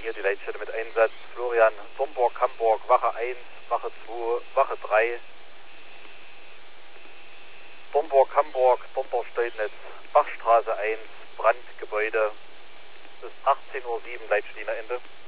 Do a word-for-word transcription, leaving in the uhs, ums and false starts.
hier die Leitstelle mit Einsatz. Florian, Domburg, Hamburg, Wache eins, Wache zwei, Wache drei. Domburg, Hamburg, Domburg-Steudnitz, Bachstraße eins, Brandgebäude. Bis achtzehn Uhr sieben, Leitstelle Ende.